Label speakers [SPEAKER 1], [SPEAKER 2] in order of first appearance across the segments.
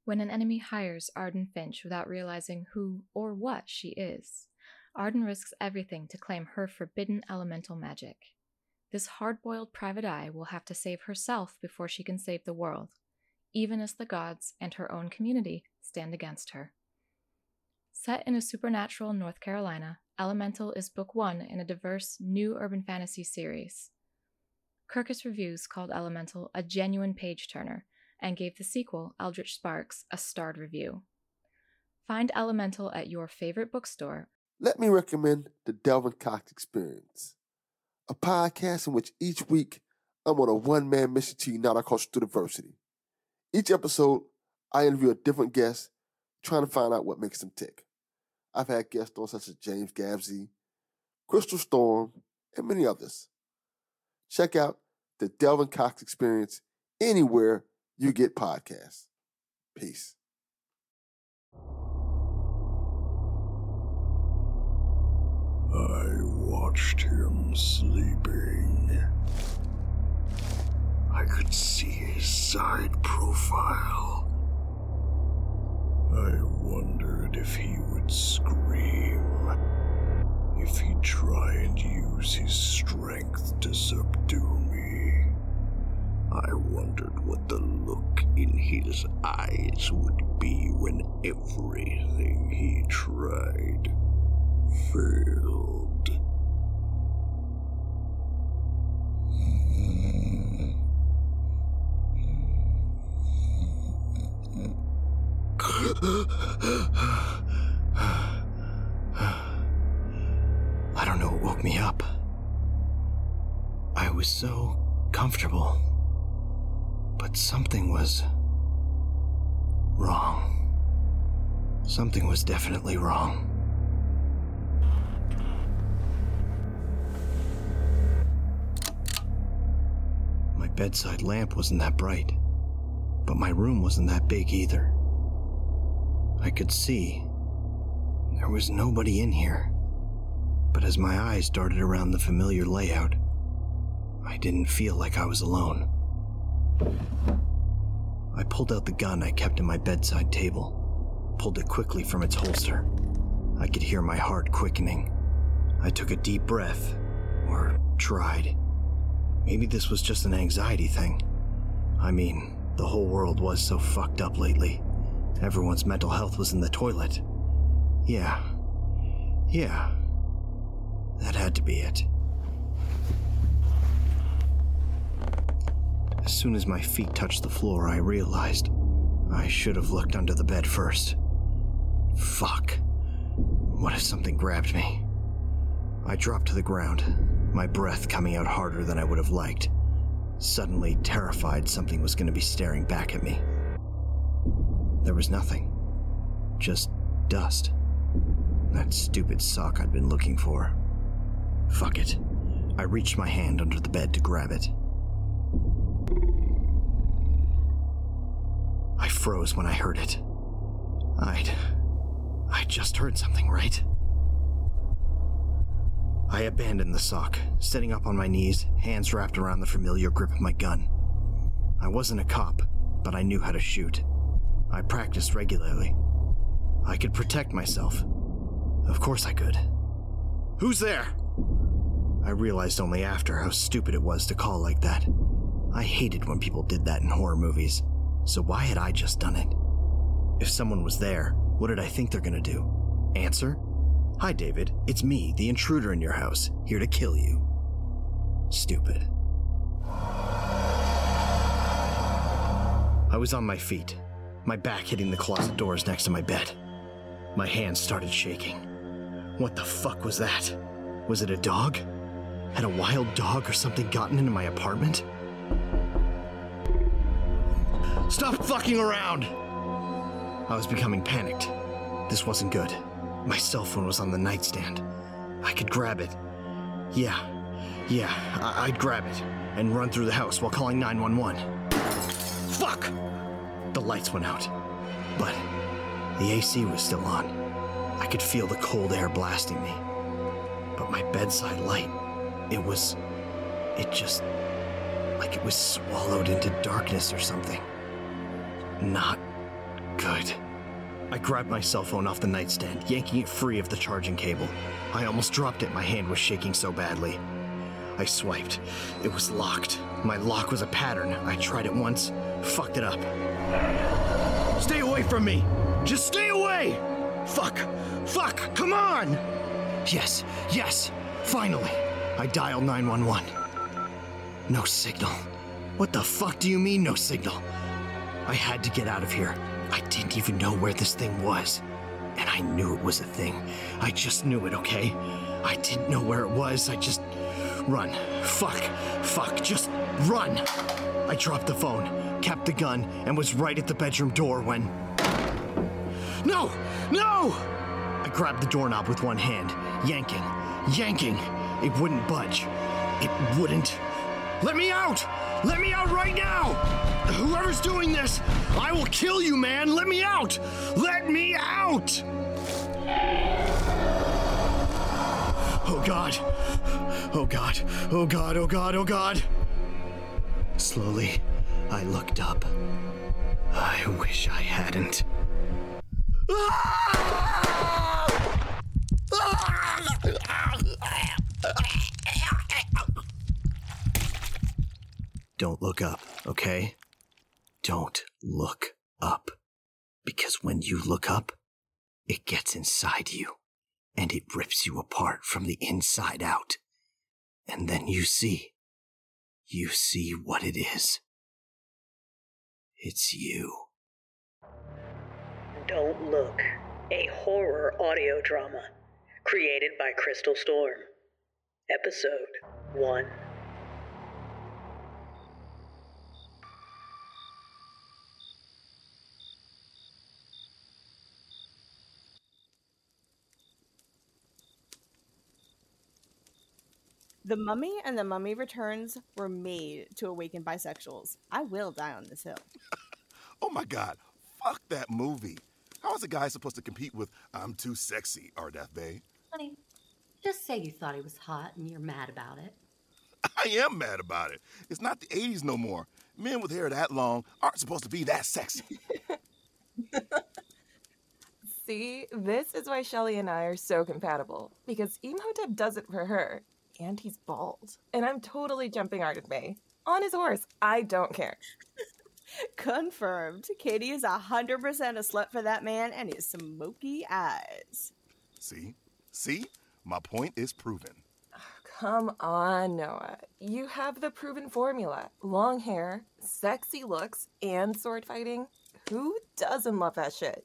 [SPEAKER 1] When an enemy hires Arden Finch without realizing who or what she is, Arden risks everything to claim her forbidden elemental magic. This hard-boiled private eye will have to save herself before she can save the world, even as the gods and her own community stand against her. Set in a supernatural North Carolina, Elemental is book 1 in a diverse new urban fantasy series. Kirkus Reviews called Elemental a genuine page-turner and gave the sequel, Eldritch Sparks, a starred review. Find Elemental at your favorite bookstore.
[SPEAKER 2] Let me recommend the Delvin Cox Experience, a podcast in which each week I'm on a one-man mission to unite our culture through diversity. Each episode, I interview a different guest, trying to find out what makes them tick. I've had guests on such as James Gabsey, Crystal Storm, and many others. Check out the Delvin Cox Experience anywhere you get podcasts. Peace.
[SPEAKER 3] I watched him sleeping. I could see his side profile. I wondered if he would scream, if he'd try and use his strength to subdue me. I wondered what the look in his eyes would be when everything he tried failed.
[SPEAKER 4] I don't know what woke me up. I was so comfortable, but something was wrong. Something was definitely wrong. My bedside lamp wasn't that bright, but my room wasn't that big either. I could see there was nobody in here, but as my eyes darted around the familiar layout, I didn't feel like I was alone. I pulled out the gun I kept in my bedside table, pulled it quickly from its holster. I could hear my heart quickening. I took a deep breath, or tried. Maybe this was just an anxiety thing. I mean, the whole world was so fucked up lately. Everyone's mental health was in the toilet. Yeah, that had to be it. As soon as my feet touched the floor, I realized I should have looked under the bed first. Fuck. What if something grabbed me? I dropped to the ground, my breath coming out harder than I would have liked, suddenly terrified something was going to be staring back at me. There was nothing. Just dust. That stupid sock I'd been looking for. Fuck it. I reached my hand under the bed to grab it. I froze when I heard it. I just heard something, right? I abandoned the sock, sitting up on my knees, hands wrapped around the familiar grip of my gun. I wasn't a cop, but I knew how to shoot. I practiced regularly. I could protect myself. Of course I could. Who's there? I realized only after how stupid it was to call like that. I hated when people did that in horror movies, so why had I just done it? If someone was there, what did I think they're gonna do? Answer? Hi, David. It's me, the intruder in your house, here to kill you. Stupid. I was on my feet, my back hitting the closet doors next to my bed. My hands started shaking. What the fuck was that? Was it a dog? Had a wild dog or something gotten into my apartment? Stop fucking around! I was becoming panicked. This wasn't good. My cell phone was on the nightstand. I could grab it. I'd grab it and run through the house while calling 911. Fuck! The lights went out, but the AC was still on. I could feel the cold air blasting me. But my bedside light, it just like it was swallowed into darkness or something. Not good. good. I grabbed my cell phone off the nightstand, yanking it free of the charging cable. I almost dropped it, my hand was shaking so badly. I swiped. It was locked. My lock was a pattern. I tried it once, fucked it up. Stay away from me! Just stay away! Fuck! Fuck! Come on! Yes! Finally! I dialed 911. No signal. What the fuck do you mean, no signal? I had to get out of here. I didn't even know where this thing was. And I knew it was a thing. I just knew it, okay? I didn't know where it was. I just... Run. Fuck, just run. I dropped the phone, capped the gun, and was right at the bedroom door when... No! I grabbed the doorknob with one hand, yanking. It wouldn't budge. It wouldn't. Let me out! Let me out right now! Whoever's doing this, I will kill you, man! Let me out! Let me out! Oh God. Oh God. Oh God. Oh God. Oh God. Slowly, I looked up. I wish I hadn't. Don't look up, okay? Don't look up. Because when you look up, it gets inside you, and it rips you apart from the inside out. And then you see what it is. It's you.
[SPEAKER 5] Don't Look, a horror audio drama, created by Crystal Storm. Episode 1.
[SPEAKER 6] The Mummy and The Mummy Returns were made to awaken bisexuals. I will die on this hill.
[SPEAKER 7] Oh my God, fuck that movie. How is a guy supposed to compete with I'm Too Sexy, Ardeth Bay?
[SPEAKER 8] Honey, just say you thought he was hot and you're mad about it.
[SPEAKER 7] I am mad about it. It's not the 80s no more. Men with hair that long aren't supposed to be that sexy.
[SPEAKER 9] See, this is why Shelly and I are so compatible. Because Imhotep does it for her. And he's bald. And I'm totally jumping Ardeth Bay. On his horse. I don't care.
[SPEAKER 6] Confirmed. Katie is 100% a slut for that man and his smoky eyes.
[SPEAKER 7] See? My point is proven.
[SPEAKER 9] Come on, Noah. You have the proven formula. Long hair, sexy looks, and sword fighting. Who doesn't love that shit?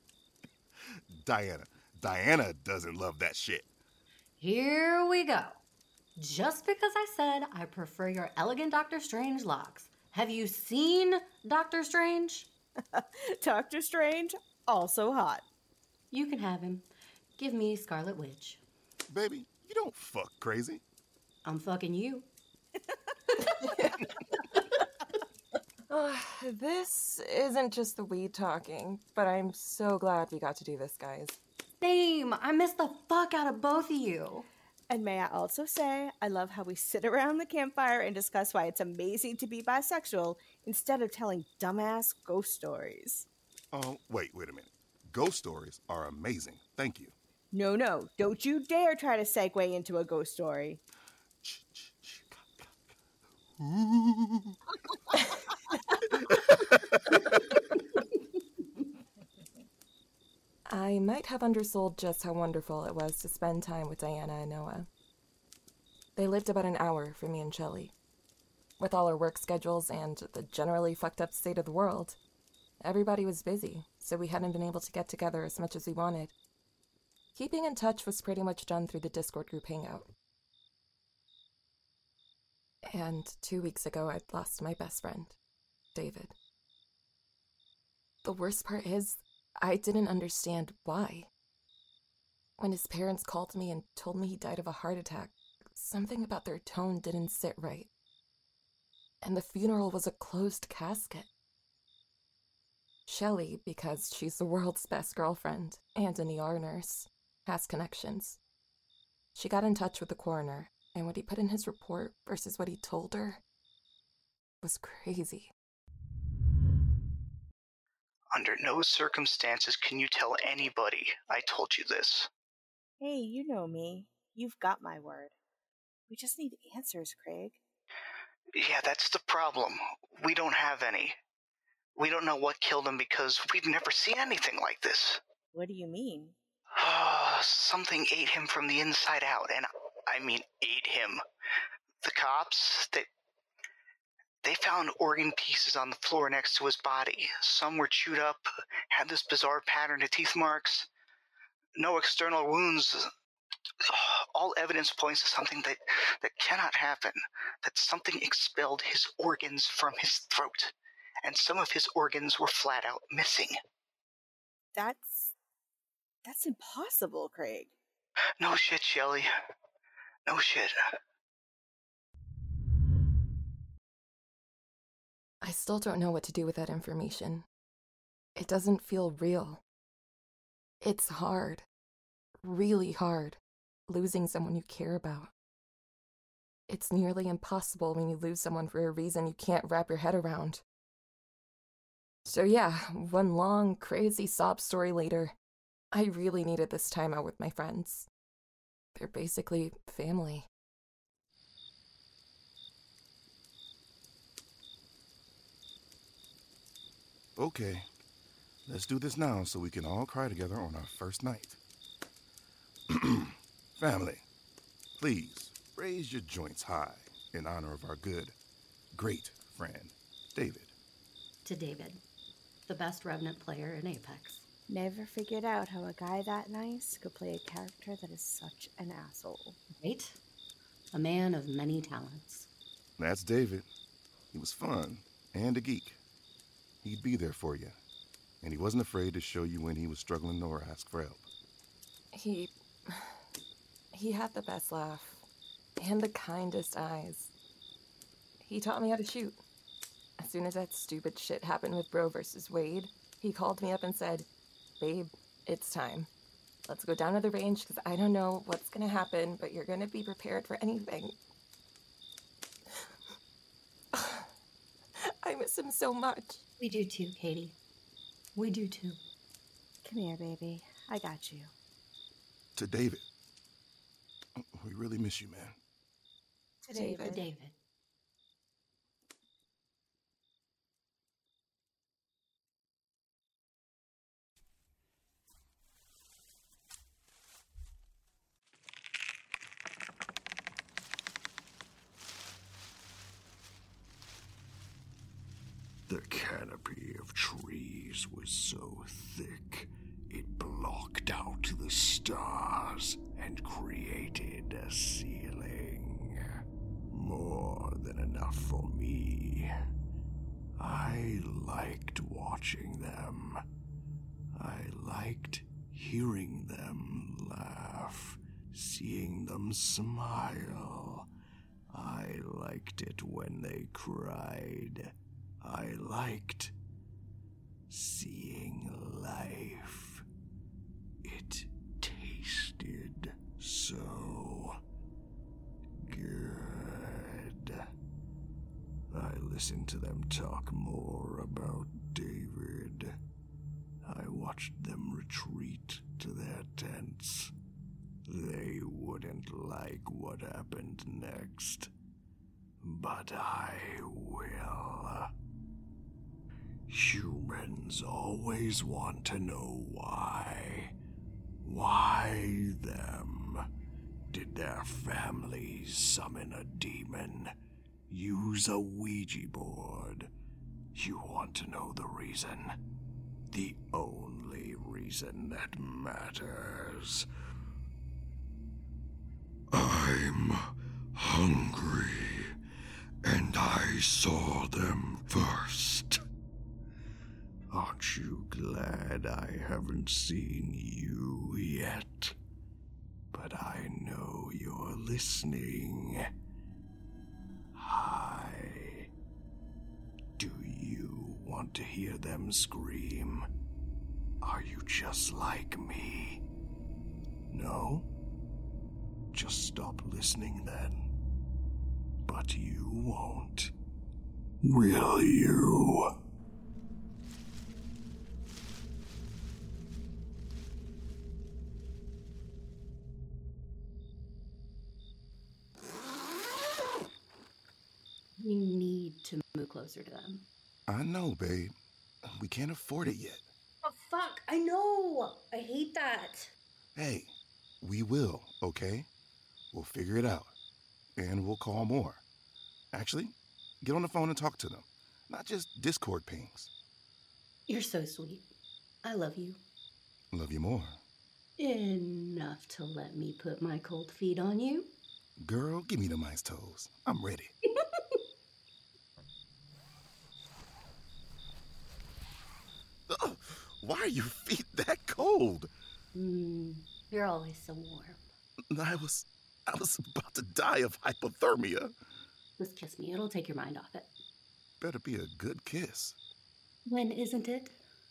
[SPEAKER 7] Diana doesn't love that shit.
[SPEAKER 8] Here we go. Just because I said I prefer your elegant Doctor Strange locks. Have you seen Doctor Strange?
[SPEAKER 6] Doctor Strange, also hot.
[SPEAKER 8] You can have him. Give me Scarlet Witch.
[SPEAKER 7] Baby, you don't fuck crazy.
[SPEAKER 8] I'm fucking you.
[SPEAKER 9] This isn't just the weed talking, but I'm so glad we got to do this, guys.
[SPEAKER 8] Same. I missed the fuck out of both of you.
[SPEAKER 6] And may I also say, I love how we sit around the campfire and discuss why it's amazing to be bisexual instead of telling dumbass ghost stories.
[SPEAKER 7] Wait a minute. Ghost stories are amazing. Thank you.
[SPEAKER 6] No. Don't you dare try to segue into a ghost story.
[SPEAKER 9] I might have undersold just how wonderful it was to spend time with Diana and Noah. They lived about an hour from me and Shelly. With all our work schedules and the generally fucked up state of the world, everybody was busy, so we hadn't been able to get together as much as we wanted. Keeping in touch was pretty much done through the Discord group hangout. And 2 weeks ago, I'd lost my best friend, David. The worst part is, I didn't understand why. When his parents called me and told me he died of a heart attack, something about their tone didn't sit right. And the funeral was a closed casket. Shelly, because she's the world's best girlfriend and an ER nurse, has connections. She got in touch with the coroner, and what he put in his report versus what he told her was crazy.
[SPEAKER 10] Under no circumstances can you tell anybody I told you this.
[SPEAKER 6] Hey, you know me. You've got my word. We just need answers, Craig.
[SPEAKER 10] Yeah, that's the problem. We don't have any. We don't know what killed him because we've never seen anything like this.
[SPEAKER 6] What do you mean?
[SPEAKER 10] Something ate him from the inside out, and I mean ate him. The cops, they found organ pieces on the floor next to his body. Some were chewed up, had this bizarre pattern of teeth marks. No external wounds. All evidence points to something that cannot happen. That something expelled his organs from his throat. And some of his organs were flat out missing.
[SPEAKER 6] That's impossible, Craig.
[SPEAKER 10] No shit, Shelley. No shit.
[SPEAKER 9] I still don't know what to do with that information. It doesn't feel real. It's hard. Really hard. Losing someone you care about. It's nearly impossible when you lose someone for a reason you can't wrap your head around. So yeah, one long, crazy sob story later, I really needed this time out with my friends. They're basically family.
[SPEAKER 7] Okay, let's do this now so we can all cry together on our first night. Family, please raise your joints high in honor of our good, great friend, David.
[SPEAKER 8] To David, the best Revenant player in Apex.
[SPEAKER 6] Never figured out how a guy that nice could play a character that is such an asshole.
[SPEAKER 8] Right? A man of many talents.
[SPEAKER 7] That's David. He was fun and a geek. He'd be there for you. And he wasn't afraid to show you when he was struggling or ask for help.
[SPEAKER 9] He had the best laugh. And the kindest eyes. He taught me how to shoot. As soon as that stupid shit happened with Roe versus Wade, he called me up and said, "Babe, it's time. Let's go down to the range because I don't know what's going to happen, but you're going to be prepared for anything." I miss him so much.
[SPEAKER 8] We do too, Katie. We do too.
[SPEAKER 6] Come here, baby. I got you.
[SPEAKER 7] To David. We really miss you, man.
[SPEAKER 6] To David.
[SPEAKER 8] David.
[SPEAKER 3] The canopy of trees was so thick it blocked out the stars and created a ceiling. More than enough for me. I liked watching them. I liked hearing them laugh, seeing them smile. I liked it when they cried. I liked seeing life. It tasted so good. I listened to them talk more about David. I watched them retreat to their tents. They wouldn't like what happened next, but I will. Humans always want to know why. Why them? Did their families summon a demon? Use a Ouija board? You want to know the reason? The only reason that matters. I'm hungry, and I saw them first. Aren't you glad I haven't seen you yet? But I know you're listening. Hi. Do you want to hear them scream? Are you just like me? No? Just stop listening then. But you won't. Will you?
[SPEAKER 8] closer to them.
[SPEAKER 7] I know, babe. We can't afford it yet.
[SPEAKER 8] Oh, fuck. I know. I hate that.
[SPEAKER 7] Hey, we will, okay? We'll figure it out. And we'll call more. Actually, get on the phone and talk to them. Not just Discord pings.
[SPEAKER 8] You're so sweet. I love you.
[SPEAKER 7] Love you more.
[SPEAKER 8] Enough to let me put my cold feet on you.
[SPEAKER 7] Girl, give me them ice toes. I'm ready. Why are your feet that cold?
[SPEAKER 8] You're always so warm.
[SPEAKER 7] I was about to die of hypothermia.
[SPEAKER 8] Just kiss me. It'll take your mind off it.
[SPEAKER 7] Better be a good kiss.
[SPEAKER 8] When isn't it?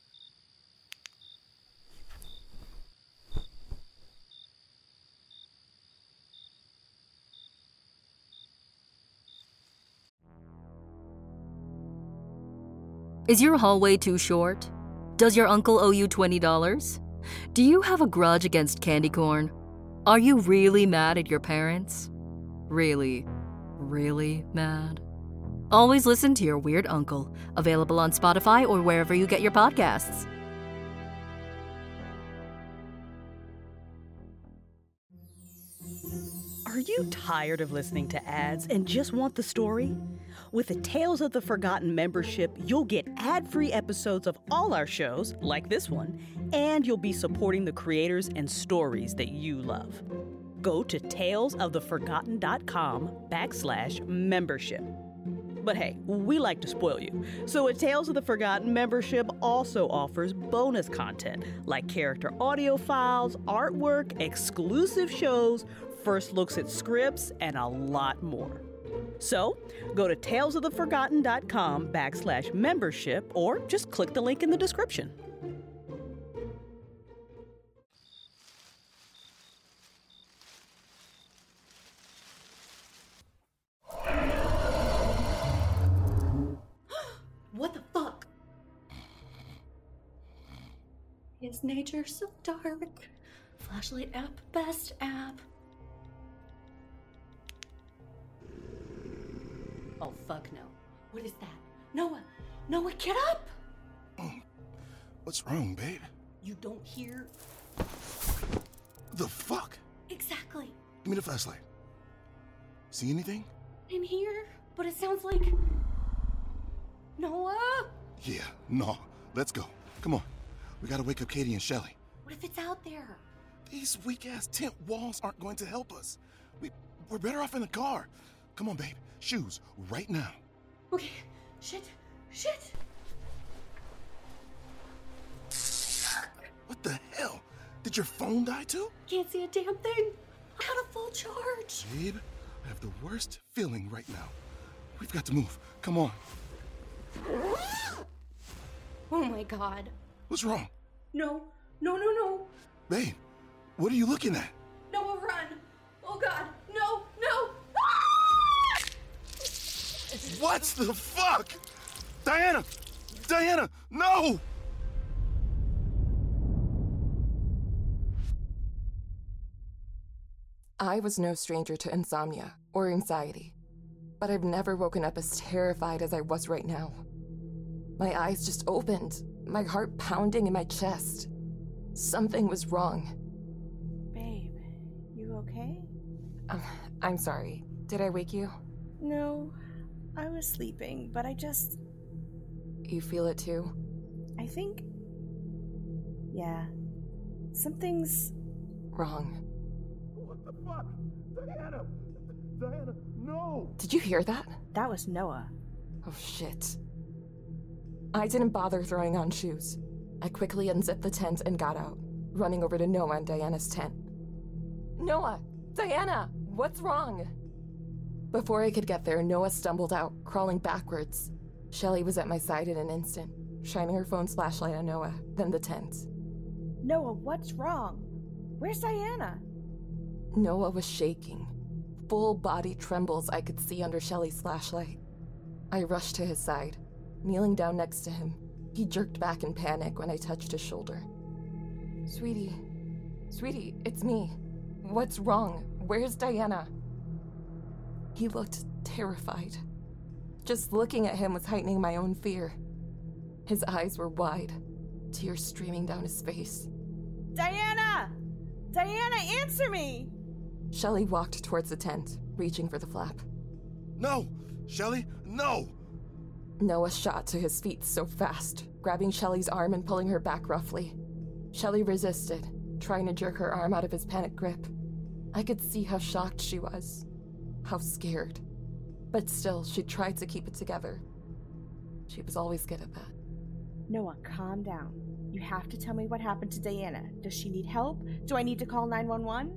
[SPEAKER 11] Is your hallway too short? Does your uncle owe you $20? Do you have a grudge against candy corn? Are you really mad at your parents? Really, really mad? Always listen to your weird uncle. Available on Spotify or wherever you get your podcasts.
[SPEAKER 12] Are you tired of listening to ads and just want the story? With the Tales of the Forgotten membership, you'll get ad-free episodes of all our shows, like this one, and you'll be supporting the creators and stories that you love. Go to talesoftheforgotten.com/membership. But hey, we like to spoil you. So a Tales of the Forgotten membership also offers bonus content like character audio files, artwork, exclusive shows, first looks at scripts, and a lot more. So go to talesoftheforgotten.com/membership or just click the link in the description.
[SPEAKER 8] What the fuck? Is nature so dark? Flashlight app, best app. Oh, fuck no. What is that? Noah! Noah, get up!
[SPEAKER 7] What's wrong, babe?
[SPEAKER 8] You don't hear?
[SPEAKER 7] The fuck?
[SPEAKER 8] Exactly.
[SPEAKER 7] Give me the flashlight. See anything?
[SPEAKER 8] I'm here, but it sounds like... Noah?
[SPEAKER 7] Yeah, no. Let's go. Come on. We gotta wake up Katie and Shelly.
[SPEAKER 8] What if it's out there?
[SPEAKER 7] These weak-ass tent walls aren't going to help us. We're better off in the car. Come on, babe. Shoes, right now.
[SPEAKER 8] Okay. Shit.
[SPEAKER 7] What the hell? Did your phone die too?
[SPEAKER 8] Can't see a damn thing. I had a full charge.
[SPEAKER 7] Babe, I have the worst feeling right now. We've got to move. Come on.
[SPEAKER 8] Oh my god.
[SPEAKER 7] What's wrong?
[SPEAKER 8] No.
[SPEAKER 7] Babe, what are you looking at?
[SPEAKER 8] Noah, run. Oh god. No.
[SPEAKER 7] What the fuck? Diana, no!
[SPEAKER 9] I was no stranger to insomnia or anxiety, but I've never woken up as terrified as I was right now. My eyes just opened, my heart pounding in my chest. Something was wrong.
[SPEAKER 6] Babe, you okay?
[SPEAKER 9] I'm sorry. Did I wake you?
[SPEAKER 6] No, I was sleeping, but I just...
[SPEAKER 9] You feel it too?
[SPEAKER 6] I think... Yeah. Something's...
[SPEAKER 9] wrong.
[SPEAKER 7] What the fuck? Diana, no!
[SPEAKER 9] Did you hear that?
[SPEAKER 6] That was Noah.
[SPEAKER 9] Oh, shit. I didn't bother throwing on shoes. I quickly unzipped the tent and got out, running over to Noah and Diana's tent. Noah! Diana! What's wrong? Before I could get there, Noah stumbled out, crawling backwards. Shelly was at my side in an instant, shining her phone's flashlight on Noah, then the tent.
[SPEAKER 6] Noah, what's wrong? Where's Diana?
[SPEAKER 9] Noah was shaking. Full body trembles I could see under Shelly's flashlight. I rushed to his side. Kneeling down next to him, he jerked back in panic when I touched his shoulder. Sweetie, it's me. What's wrong? Where's Diana? He looked terrified. Just looking at him was heightening my own fear. His eyes were wide, tears streaming down his face.
[SPEAKER 6] Diana! Diana, answer me!
[SPEAKER 9] Shelley walked towards the tent, reaching for the flap.
[SPEAKER 7] No! Shelley, no!
[SPEAKER 9] Noah shot to his feet so fast, grabbing Shelley's arm and pulling her back roughly. Shelley resisted, trying to jerk her arm out of his panic grip. I could see how shocked she was, how scared. But still, she tried to keep it together. She was always good at that.
[SPEAKER 6] Noah, calm down. You have to tell me what happened to Diana. Does she need help? Do I need to call 911?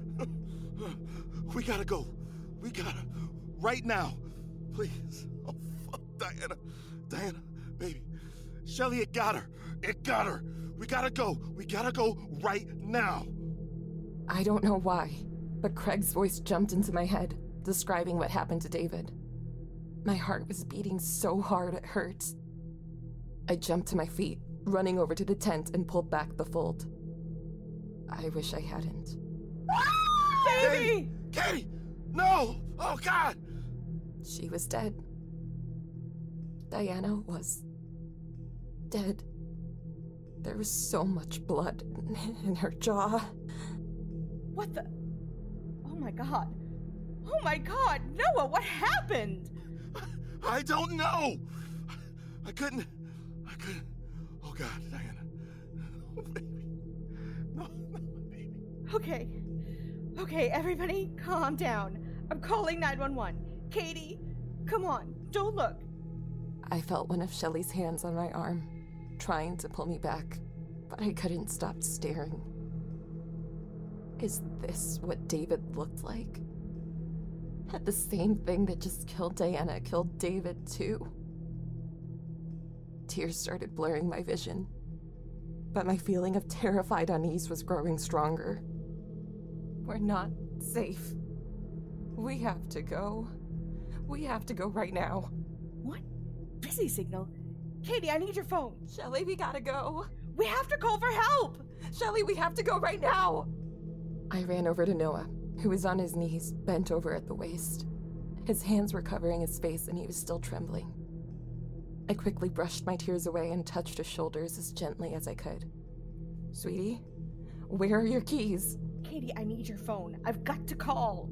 [SPEAKER 7] We gotta go. We gotta. Right now. Please. Oh, fuck, Diana. Diana, baby. Shelley, it got her. It got her. We gotta go. We gotta go right now.
[SPEAKER 9] I don't know why, but Craig's voice jumped into my head, describing what happened to David. My heart was beating so hard it hurt. I jumped to my feet, running over to the tent and pulled back the fold. I wish I hadn't.
[SPEAKER 6] Baby!
[SPEAKER 7] Katie! No! Oh, God!
[SPEAKER 9] She was dead. Diana was dead. There was so much blood in her jaw.
[SPEAKER 6] What the? Oh my God. Oh my God! Noah, what happened?
[SPEAKER 7] I don't know! I couldn't. Oh, God, Diana. Oh, baby. No, baby.
[SPEAKER 6] Okay, everybody, calm down. I'm calling 911. Katie, come on, don't look.
[SPEAKER 9] I felt one of Shelley's hands on my arm, trying to pull me back, but I couldn't stop staring. Is this what David looked like? Had the same thing that just killed Diana killed David too? Tears started blurring my vision, but my feeling of terrified unease was growing stronger. We're not safe. We have to go. We have to go right now.
[SPEAKER 6] What? Busy signal? Katie, I need your phone.
[SPEAKER 9] Shelley, we gotta go.
[SPEAKER 6] We have to call for help!
[SPEAKER 9] Shelley, we have to go right now! I ran over to Noah, who was on his knees, bent over at the waist. His hands were covering his face and he was still trembling. I quickly brushed my tears away and touched his shoulders as gently as I could. Sweetie, where are your keys?
[SPEAKER 6] Katie, I need your phone. I've got to call.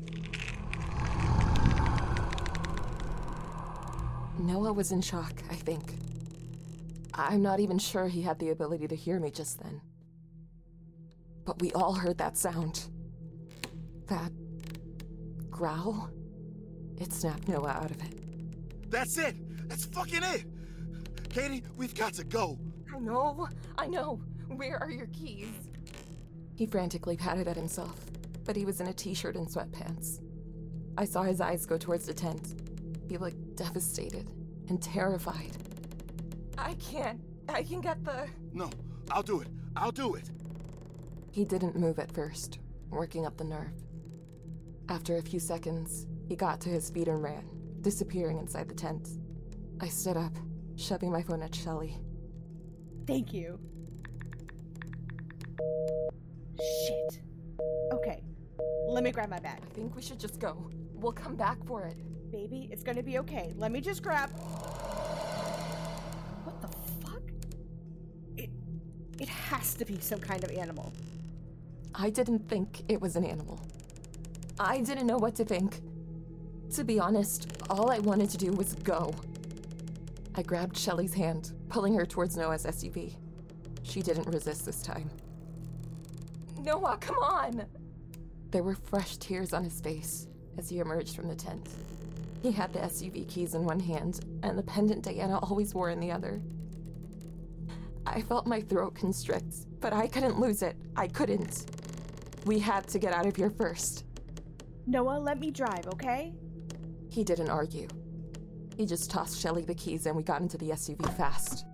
[SPEAKER 9] Noah was in shock, I think. I'm not even sure he had the ability to hear me just then. But we all heard that sound. That growl. It snapped Noah out of it.
[SPEAKER 7] That's it! That's fucking it! Katie, we've got to go.
[SPEAKER 9] I know. Where are your keys? He frantically patted at himself, but he was in a t-shirt and sweatpants. I saw his eyes go towards the tent. He looked devastated and terrified. I can get the...
[SPEAKER 7] No, I'll do it.
[SPEAKER 9] He didn't move at first, working up the nerve. After a few seconds, he got to his feet and ran, disappearing inside the tent. I stood up, shoving my phone at Shelley.
[SPEAKER 6] Thank you. Shit. Okay, let me grab my bag.
[SPEAKER 9] I think we should just go. We'll come back for it.
[SPEAKER 6] Baby, it's gonna be okay. Let me just grab... What the fuck? It has to be some kind of animal.
[SPEAKER 9] I didn't think it was an animal. I didn't know what to think. To be honest, all I wanted to do was go. I grabbed Shelley's hand, pulling her towards Noah's SUV. She didn't resist this time. Noah, come on! There were fresh tears on his face as he emerged from the tent. He had the SUV keys in one hand and the pendant Diana always wore in the other. I felt my throat constrict, but I couldn't lose it. I couldn't. We had to get out of here first.
[SPEAKER 6] Noah, let me drive, okay?
[SPEAKER 9] He didn't argue. He just tossed Shelley the keys and we got into the SUV fast.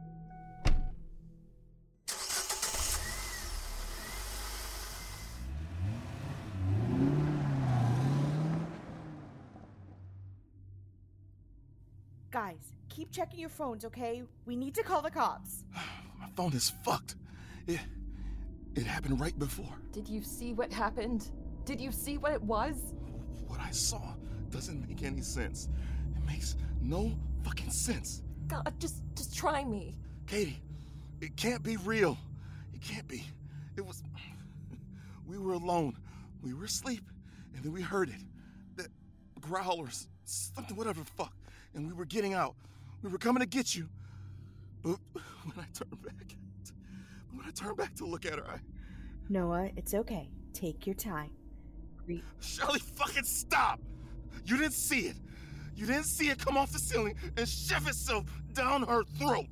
[SPEAKER 6] Guys, keep checking your phones, okay? We need to call the cops.
[SPEAKER 7] My phone is fucked. It happened right before.
[SPEAKER 9] Did you see what happened? Did you see what it was?
[SPEAKER 7] What I saw doesn't make any sense. It makes no fucking sense.
[SPEAKER 9] God, just try me.
[SPEAKER 7] Katie, it can't be real. It can't be. It was... We were alone. We were asleep, and then we heard it. That growlers, something, whatever the fuck. And we were getting out. We were coming to get you. But when I turned back to look at her,
[SPEAKER 6] Noah, it's okay. Take your time.
[SPEAKER 7] Shelly, fucking stop! You didn't see it. You didn't see it come off the ceiling and shove itself down her throat.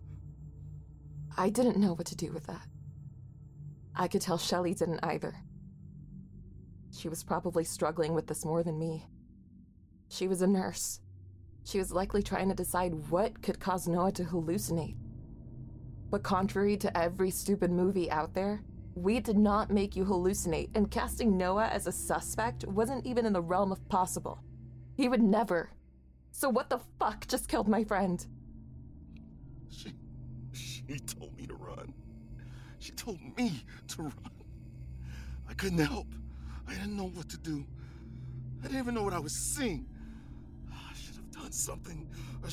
[SPEAKER 9] I didn't know what to do with that. I could tell Shelly didn't either. She was probably struggling with this more than me. She was a nurse. She was likely trying to decide what could cause Noah to hallucinate. But contrary to every stupid movie out there, we did not make you hallucinate, and casting Noah as a suspect wasn't even in the realm of possible. He would never. So what the fuck just killed my friend?
[SPEAKER 7] She told me to run. She told me to run. I couldn't help. I didn't know what to do. I didn't even know what I was seeing. I should have done something.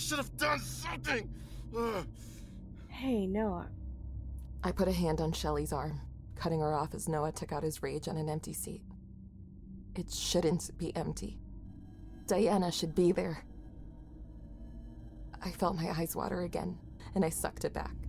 [SPEAKER 6] Hey, Noah.
[SPEAKER 9] I put a hand on Shelly's arm, cutting her off as Noah took out his rage on an empty seat. It shouldn't be empty. Diana should be there. I felt my eyes water again, and I sucked it back.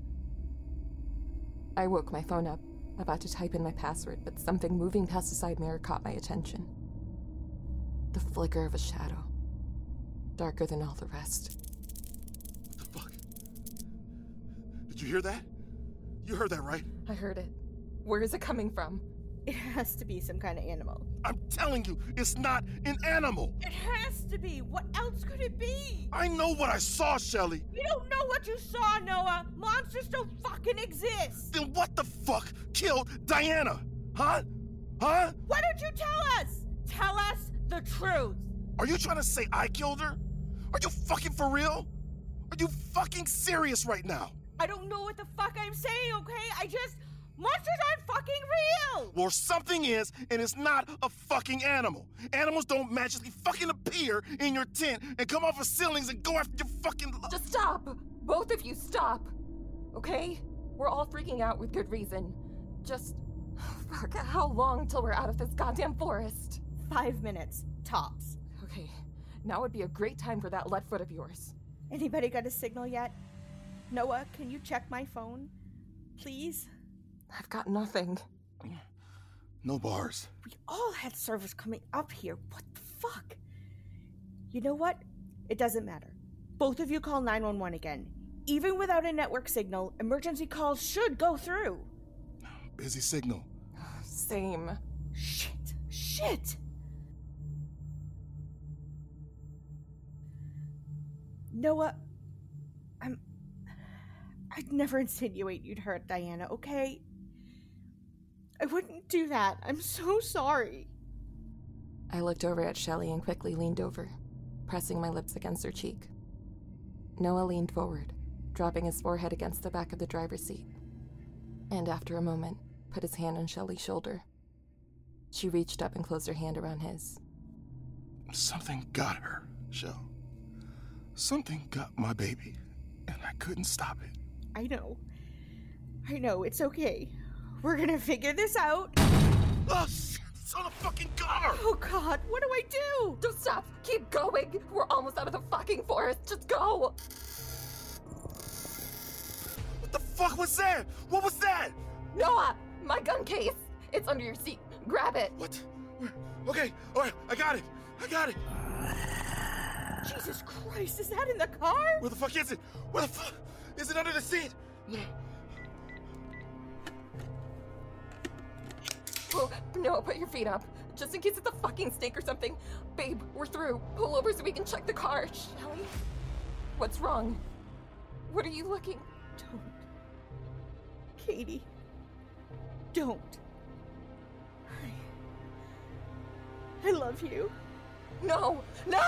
[SPEAKER 9] I woke my phone up, about to type in my password, but something moving past the side mirror caught my attention. The flicker of a shadow, darker than all the rest.
[SPEAKER 7] What the fuck? Did you hear that? You heard that, right?
[SPEAKER 9] I heard it. Where is it coming from?
[SPEAKER 6] It has to be some kind of animal.
[SPEAKER 7] I'm telling you, it's not an animal.
[SPEAKER 6] It has to be. What else could it be?
[SPEAKER 7] I know what I saw, Shelly.
[SPEAKER 6] You don't know what you saw, Noah. Monsters don't fucking exist.
[SPEAKER 7] Then what the fuck killed Diana? Huh? Huh?
[SPEAKER 6] Why don't you tell us? Tell us the truth.
[SPEAKER 7] Are you trying to say I killed her? Are you fucking for real? Are you fucking serious right now?
[SPEAKER 6] I don't know what the fuck I'm saying, okay? Monsters aren't fucking real!
[SPEAKER 7] Well, something is, and it's not a fucking animal. Animals don't magically fucking appear in your tent and come off of ceilings and go after your fucking...
[SPEAKER 9] Just stop! Both of you stop! Okay? We're all freaking out with good reason. Just... Fuck, how long till we're out of this goddamn forest?
[SPEAKER 6] 5 minutes, tops.
[SPEAKER 9] Okay, now would be a great time for that Leadfoot of yours.
[SPEAKER 6] Anybody got a signal yet? Noah, can you check my phone? Please?
[SPEAKER 9] I've got nothing.
[SPEAKER 7] No bars.
[SPEAKER 6] We all had service coming up here. What the fuck? You know what? It doesn't matter. Both of you call 911 again. Even without a network signal, emergency calls should go through.
[SPEAKER 7] Busy signal.
[SPEAKER 9] Same.
[SPEAKER 6] Shit. Noah, I'd never insinuate you'd hurt Diana, okay? I wouldn't do that. I'm so sorry.
[SPEAKER 9] I looked over at Shelly and quickly leaned over, pressing my lips against her cheek. Noah leaned forward, dropping his forehead against the back of the driver's seat, and after a moment, put his hand on Shelly's shoulder. She reached up and closed her hand around his.
[SPEAKER 7] Something got her, Shell. Something got my baby, and I couldn't stop it.
[SPEAKER 6] I know, it's okay. We're gonna figure this out.
[SPEAKER 7] Oh, shit, it's on the fucking car!
[SPEAKER 6] Oh, God, what do I do?
[SPEAKER 9] Don't stop! Keep going! We're almost out of the fucking forest! Just go!
[SPEAKER 7] What the fuck was that? What was that?
[SPEAKER 9] Noah! My gun case! It's under your seat. Grab it!
[SPEAKER 7] What? Okay, alright, I got it!
[SPEAKER 6] Jesus Christ, is that in the car?
[SPEAKER 7] Where the fuck is it? Where the fuck? Is it under the seat? No.
[SPEAKER 9] Oh, Noah, put your feet up. Just in case it's a fucking snake or something. Babe, we're through. Pull over so we can check the car. Shelly? What's wrong? What are you looking?
[SPEAKER 6] Don't. Katie. Don't. I love you.
[SPEAKER 9] No! No!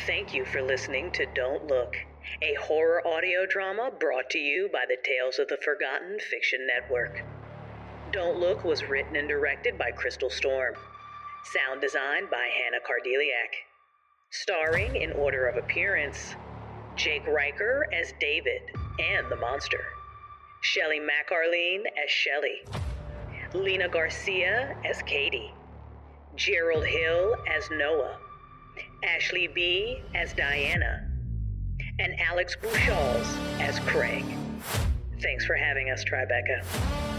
[SPEAKER 5] Thank you for listening to Don't Look, a horror audio drama brought to you by the Tales of the Forgotten Fiction Network. Don't Look was written and directed by Crystal Storm. Sound design by Hannah Cardeliak. Starring, in order of appearance, Jake Riker as David and the monster, Shelley McArleen as Shelley, Lena Garcia as Katie, Gerald Hill as Noah, Ashley B. as Diana, and Alex Bouchals as Craig. Thanks for having us, Tribeca.